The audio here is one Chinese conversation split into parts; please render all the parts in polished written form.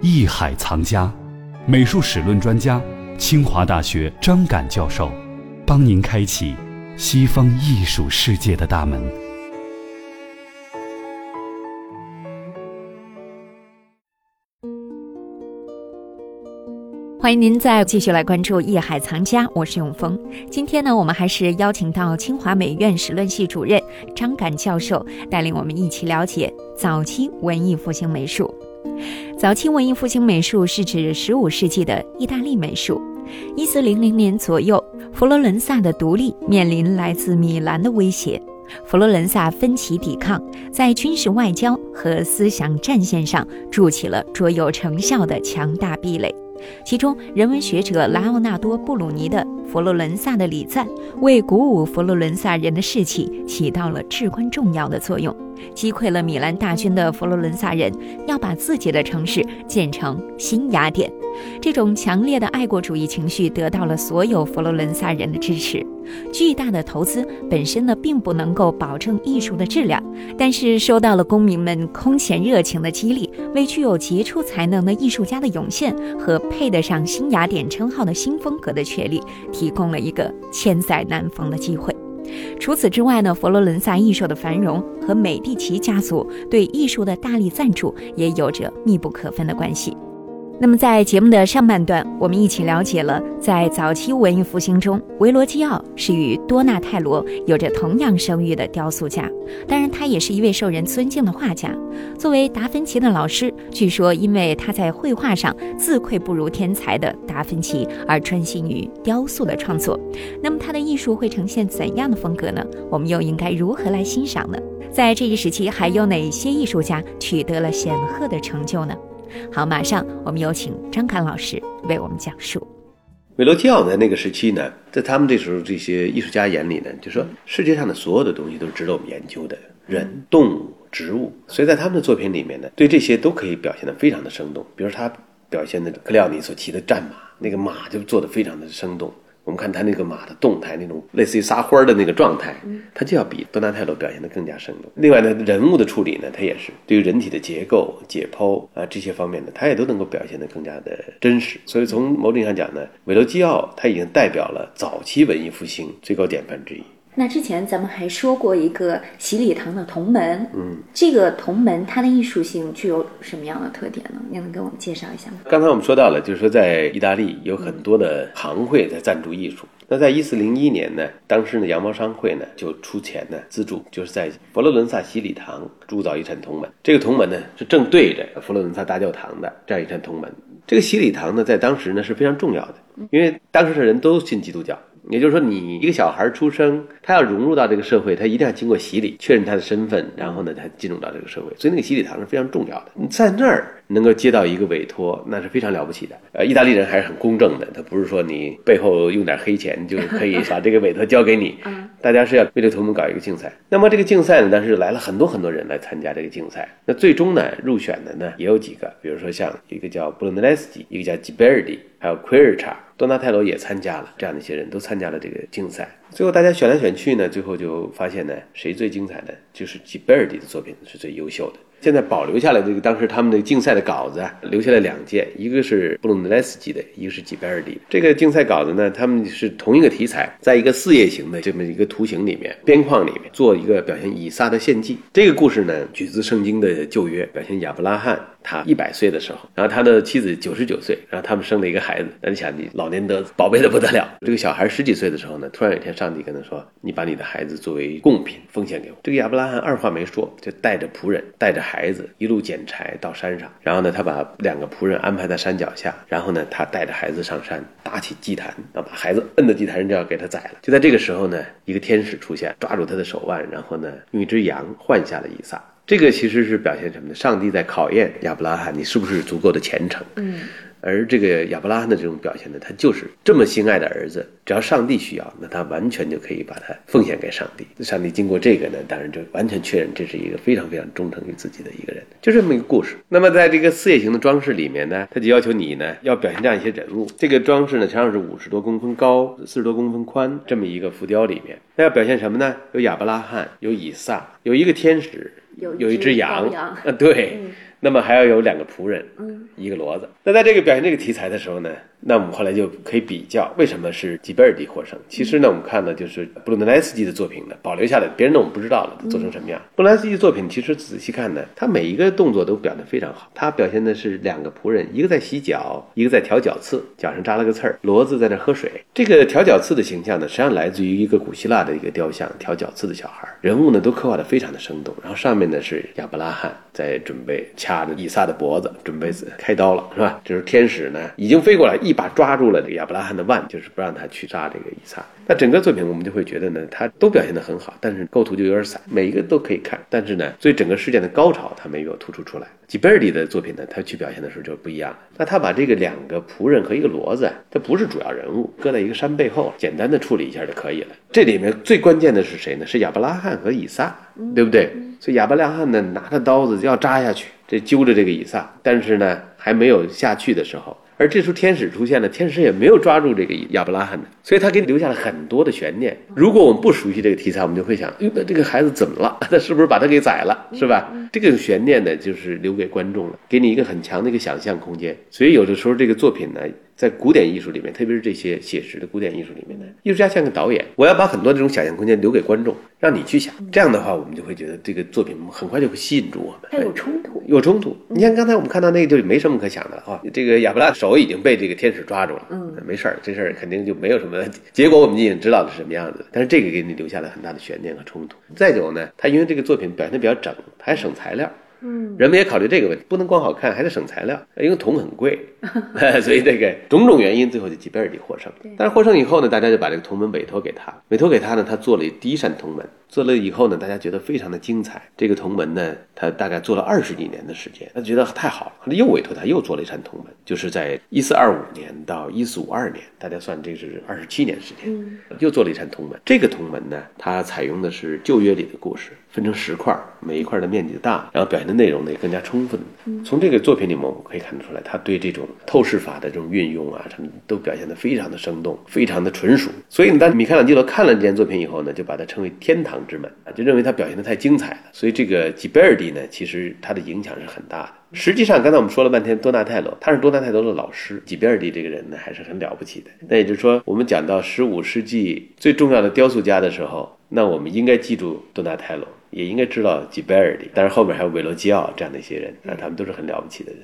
艺海藏家，美术史论专家，清华大学张敢教授，帮您开启西方艺术世界的大门。 欢迎您再继续来关注艺海藏家，我是永峰。今天呢，我们还是邀请到清华美院史论系主任张敢教授，带领我们一起了解早期文艺复兴美术。早期文艺复兴美术是指15世纪的意大利美术。1400年左右，佛罗伦萨的独立面临来自米兰的威胁。佛罗伦萨分歧抵抗，在军事外交和思想战线上筑起了卓有成效的强大壁垒。其中，人文学者莱奥纳多·布鲁尼的《佛罗伦萨的礼赞》为鼓舞佛罗伦萨人的士气起到了至关重要的作用，击溃了米兰大军的佛罗伦萨人要把自己的城市建成新雅典。这种强烈的爱国主义情绪得到了所有佛罗伦萨人的支持。巨大的投资本身呢，并不能够保证艺术的质量，但是受到了公民们空前热情的激励，为具有杰出才能的艺术家的涌现和配得上新雅典称号的新风格的确立，提供了一个千载难逢的机会。除此之外呢，佛罗伦萨艺术的繁荣和美第奇家族对艺术的大力赞助也有着密不可分的关系。那么在节目的上半段，我们一起了解了在早期文艺复兴中，维罗基奥是与多纳泰罗有着同样声誉的雕塑家，当然他也是一位受人尊敬的画家。作为达芬奇的老师，据说因为他在绘画上自愧不如天才的达芬奇而专心于雕塑的创作。那么他的艺术会呈现怎样的风格呢？我们又应该如何来欣赏呢？在这一时期还有哪些艺术家取得了显赫的成就呢？好，马上我们有请张敢老师为我们讲述。 维罗基奥在那个时期呢，在他们这时候这些艺术家眼里呢，就说世界上的所有的东西都是值得我们研究的，人、动物、植物，所以在他们的作品里面呢，对这些都可以表现得非常的生动。比如他表现的克里奥尼所骑的战马，那个马就做得非常的生动。我们看他那个马的动态，那种类似于撒欢的那个状态，他就要比多纳泰罗表现得更加生动。另外呢，人物的处理呢，他也是对于人体的结构、解剖啊这些方面呢，他也都能够表现得更加的真实。所以从某种意义上讲呢，维罗基奥他已经代表了早期文艺复兴最高典范之一。 那之前咱们还说过一个洗礼堂的铜门，这个铜门它的艺术性具有什么样的特点呢？您能给我们介绍一下吗？ 刚才我们说到了，就是说在意大利有很多的行会在赞助艺术。那在1401年呢，当时呢羊毛商会呢就出钱呢资助，就是在佛罗伦萨洗礼堂铸造一扇铜门。这个铜门呢是正对着佛罗伦萨大教堂的这样一扇铜门。这个洗礼堂呢在当时呢是非常重要的，因为当时的人都信基督教。也就是说，你一个小孩出生，他要融入到这个社会，他一定要经过洗礼，确认他的身份，然后呢，他进入到这个社会。所以那个洗礼堂是非常重要的。你在那儿能够接到一个委托，那是非常了不起的。意大利人还是很公正的，他不是说你背后用点黑钱就可以把这个委托交给你。大家是要为这个铜门搞一个竞赛。那么这个竞赛呢，当时来了很多很多人来参加这个竞赛。那最终呢，入选的呢也有几个，比如说像一个叫布鲁内斯基，一个叫吉贝尔迪，还有奎尔查。多纳泰罗也参加了，这样的一些人都参加了这个竞赛。最后大家选来选去呢，最后就发现呢，谁最精彩呢？就是吉贝尔迪的作品是最优秀的。现在保留下来这个当时他们的竞赛的稿子啊，留下来2件，一个是布鲁内斯基的，一个是吉贝尔迪。这个竞赛稿子呢，他们是同一个题材，在一个4叶形的这么一个图形里面，边框里面做一个表现以撒的献祭。这个故事呢，取自圣经的旧约，表现亚伯拉罕他100岁的时候，然后他的妻子99岁，然后他们生了一个孩子。那你想，你老年得宝贝的不得了。这个小孩10几岁的时候呢，突然有一天上帝跟他说，你把你的孩子作为贡品奉献给我。这个亚伯拉罕二话没说，就带着仆人带着孩子一路捡柴到山上，然后呢他把2个仆人安排在山脚下，然后呢他带着孩子上山，搭起祭坛，然后把孩子摁在祭坛上就要给他宰了。就在这个时候呢，一个天使出现，抓住他的手腕，然后呢用一只羊换下了以撒。这个其实是表现什么呢？上帝在考验亚伯拉罕，你是不是足够的虔诚。而这个亚伯拉罕的这种表现呢，他就是这么心爱的儿子，只要上帝需要，那他完全就可以把他奉献给上帝。上帝经过这个呢，当然就完全确认这是一个非常非常忠诚于自己的一个人，就这么一个故事。那么在这个4叶形的装饰里面呢，他就要求你呢要表现这样一些人物。这个装饰呢，实际上是50多公分高，40多公分宽，这么一个浮雕里面，那要表现什么呢？有亚伯拉罕，有以撒，有一个天使，有一只羊。对。 那么还要有2个仆人，一个骡子。那在这个表现这个题材的时候呢，那我们后来就可以比较为什么是吉贝尔蒂获胜。其实呢，我们看的就是布鲁诺莱斯基的作品呢，保留下来，别人的我们不知道了做成什么样。布鲁诺莱斯基的作品其实仔细看呢，他每一个动作都表现非常好。他表现的是2个仆人，一个在洗脚，一个在调脚刺，脚上扎了个刺儿，骡子在那喝水。这个调脚刺的形象呢，实际上来自于一个古希腊的一个雕像，调脚刺的小孩，人物呢都刻画的非常的生动。然后上面呢是亚伯拉罕在准备掐着以撒的脖子，准备开刀了，是吧？这是天使呢已经飞过来，一把抓住了这个亚伯拉罕的腕，就是不让他去杀这个以撒。那整个作品我们就会觉得呢，他都表现得很好，但是构图就有点散，每一个都可以看，但是呢，所以整个事件的高潮他没有突出出来。吉贝尔蒂的作品呢，他去表现的时候就不一样了。那他把这个2个仆人和一个骡子，这不是主要人物，搁在一个山背后，简单的处理一下就可以了。这里面最关键的是谁呢？是亚伯拉罕和以撒，对不对？所以亚伯拉罕呢拿着刀子要扎下去，这揪着这个以撒，但是呢还没有下去的时候，而这时候天使出现了，天使也没有抓住这个亚伯拉罕的，所以他给你留下了很多的悬念。如果我们不熟悉这个题材，我们就会想，那这个孩子怎么了？他是不是把他给宰了，是吧？这个悬念呢，就是留给观众了，给你一个很强的一个想象空间。所以有的时候这个作品呢，在古典艺术里面，特别是这些写实的古典艺术里面呢，艺术家像个导演，我要把很多这种想象空间留给观众，让你去想。这样的话，我们就会觉得这个作品很快就会吸引住我们。 它有冲突， 有冲突。你看刚才我们看到那个就没什么可想的了啊，这个亚伯拉手已经被这个天使抓住了，没事儿，这事儿肯定就没有什么结果，我们已经知道是什么样子。但是这个给你留下了很大的悬念和冲突。再有呢，他因为这个作品表现得比较整，他还省材料。人们也考虑这个问题，不能光好看，还得省材料，因为铜很贵，所以这个种种原因，最后就吉贝尔蒂获胜。但是获胜以后呢，大家就把这个铜门委托给他，呢，他做了第一扇铜门，做了以后呢，大家觉得非常的精彩。这个铜门呢，他大概做了20几年的时间，他觉得太好了，又委托他又做了一扇铜门，就是在1425年到1452年，大家算这是27年时间，又做了一扇铜门。这个铜门呢，它采用的是旧约里的故事，分成10块，每一块的面积大，然后表现的内容呢也更加充分。从这个作品里面我们可以看得出来，他对这种透视法的这种运用啊，他们都表现得非常的生动，非常的纯熟。所以呢，当米开朗基罗看了这件作品以后呢，就把它称为天堂之门，就认为他表现得太精彩了。所以这个吉贝尔蒂呢，其实他的影响是很大的。实际上刚才我们说了半天多纳泰罗，他是多纳泰罗的老师，吉贝尔蒂这个人呢还是很了不起的。那也就是说，我们讲到15世纪最重要的雕塑家的时候，那我们应该记住多纳泰罗，也应该知道吉贝尔蒂，但是后面还有韦罗基奥这样的一些人，他们都是很了不起的人。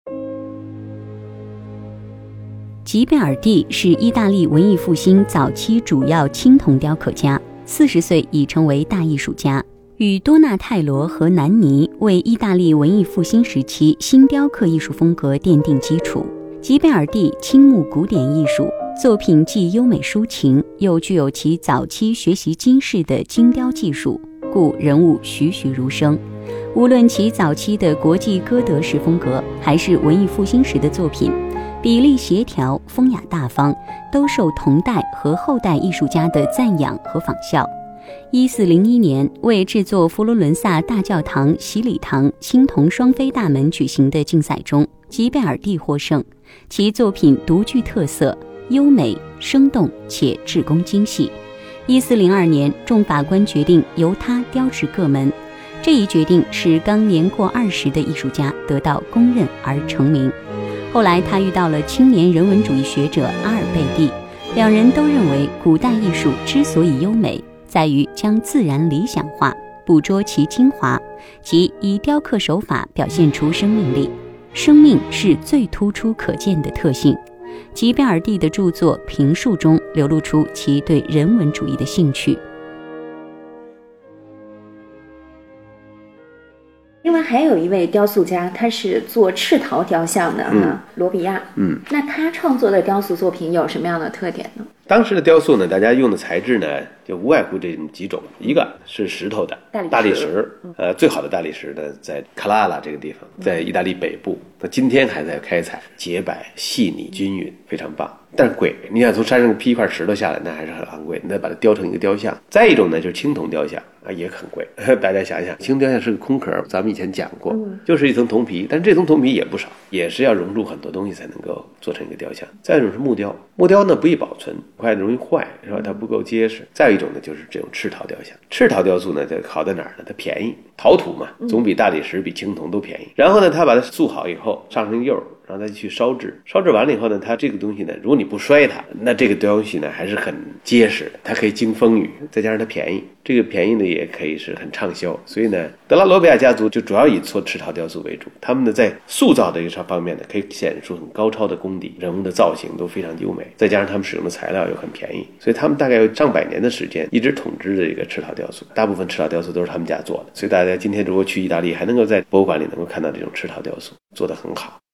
吉贝尔蒂是意大利文艺复兴早期主要青铜雕刻家，40岁已成为大艺术家，与多纳泰罗和南尼为意大利文艺复兴时期新雕刻艺术风格奠定基础。吉贝尔蒂倾慕古典艺术，作品既优美抒情，又具有其早期学习金饰的精雕技术，故人物栩栩如生。无论其早期的国际歌德式风格，还是文艺复兴时的作品，比例协调、风雅大方，都受同代和后代艺术家的赞扬和仿效。1401年，为制作佛罗伦萨大教堂洗礼堂青铜双飞大门举行的竞赛中，吉贝尔蒂获胜。其作品独具特色，优美、生动且制工精细。1402年，众法官决定由他雕制各门。这一决定使刚年过20的艺术家得到公认而成名。后来他遇到了青年人文主义学者阿尔贝蒂，两人都认为古代艺术之所以优美，在于将自然理想化，捕捉其精华，即以雕刻手法表现出生命力。生命是最突出可见的特性。吉贝尔蒂的著作评述中流露出其对人文主义的兴趣。 另外还有一位雕塑家，他是做赤陶雕像的罗比亚。那他创作的雕塑作品有什么样的特点呢？ 当时的雕塑呢，大家用的材质呢，就无外乎这几种，一个是石头的大理石，最好的大理石呢，在卡拉拉这个地方，在意大利北部，那今天还在开采，洁白、细腻、均匀，非常棒。 但是贵，你想从山上劈一块石头下来，那还是很昂贵，你再把它雕成一个雕像。再一种呢，就是青铜雕像啊，也很贵。大家想一想，青铜雕像是个空壳，咱们以前讲过，就是一层铜皮，但是这层铜皮也不少，也是要融入很多东西才能够做成一个雕像。再一种是木雕，木雕呢不易保存，快容易坏，是吧？它不够结实。再有一种呢就是这种赤陶雕像，赤陶雕塑呢，它好在哪儿呢？它便宜，陶土嘛，总比大理石、比青铜都便宜。然后呢，它把它塑好以后，上成釉，然后再去烧制，烧制完了以后呢，它这个东西呢，如果你不摔它，那这个东西呢还是很结实的，它可以经风雨，再加上它便宜，这个便宜呢也可以是很畅销。所以呢，德拉罗比亚家族就主要以做赤陶雕塑为主，他们呢在塑造的这个方面呢，可以显示出很高超的功底，人物的造型都非常优美，再加上他们使用的材料又很便宜，所以他们大概有上百年的时间一直统治着这个赤陶雕塑，大部分赤陶雕塑都是他们家做的。所以大家今天如果去意大利，还能够在博物馆里能够看到这种赤陶雕塑，做得很好。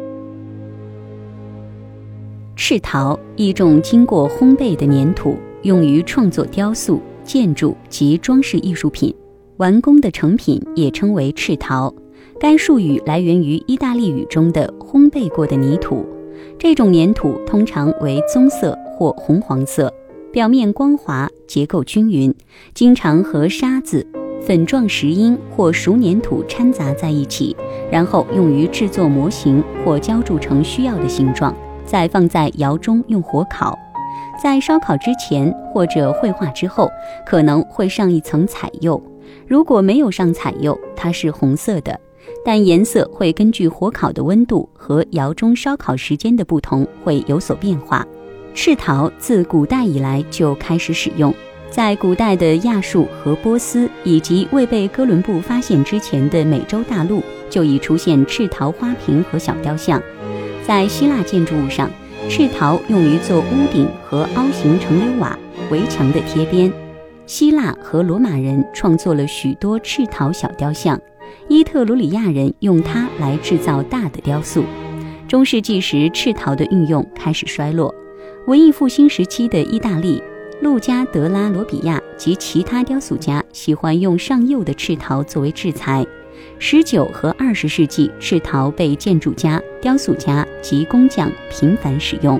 赤陶，一种经过烘焙的粘土，用于创作雕塑、建筑及装饰艺术品。完工的成品也称为赤陶。该术语来源于意大利语中的烘焙过的泥土。这种粘土通常为棕色或红黄色，表面光滑，结构均匀，经常和沙子、粉状石英或熟粘土掺杂在一起，然后用于制作模型或浇铸成需要的形状，再放在窑中用火烤。在烧烤之前或者绘画之后，可能会上一层彩釉。如果没有上彩釉，它是红色的，但颜色会根据火烤的温度和窑中烧烤时间的不同会有所变化。赤陶自古代以来就开始使用，在古代的亚述和波斯以及未被哥伦布发现之前的美洲大陆就已出现赤陶花瓶和小雕像。在希腊建筑物上，赤陶用于做屋顶和凹形城垒瓦、围墙的贴边。希腊和罗马人创作了许多赤陶小雕像，伊特鲁里亚人用它来制造大的雕塑。中世纪时，赤陶的运用开始衰落。文艺复兴时期的意大利，路加德拉罗比亚及其他雕塑家喜欢用上釉的赤陶作为制材。19和20世纪，赤陶被建筑家、雕塑家及工匠频繁使用。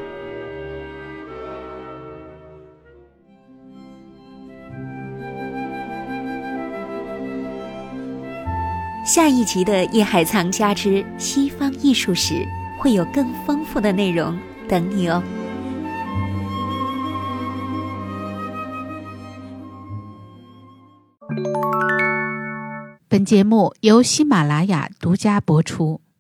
下一集的《艺海藏家之西方艺术史》会有更丰富的内容等你哦。 本节目由喜马拉雅独家播出。